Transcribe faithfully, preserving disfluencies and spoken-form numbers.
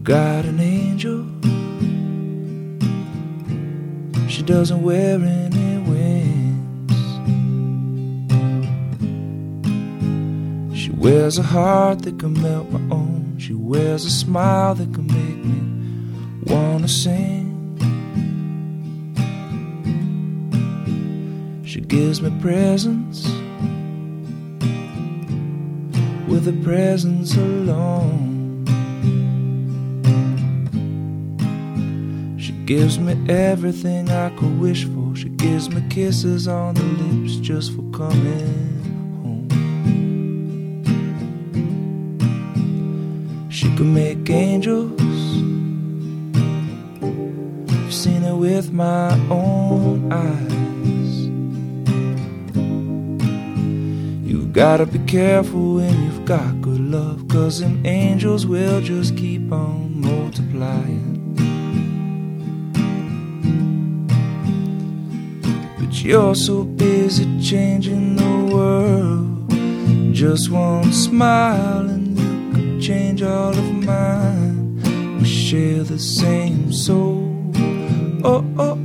got an angel. She doesn't wear any wings. She wears a heart that can melt my own. She wears a smile that can make me wanna sing. She gives me presents with a presence alone. She gives me everything I could wish for. She gives me kisses on the lips just for coming home. She can make angels. I've seen it with my own eyes. You've gotta be careful when you've got good love, 'cause them angels will just keep on multiplying. You're so busy changing the world. Just one smile and you could change all of mine. We share the same soul. Oh, oh,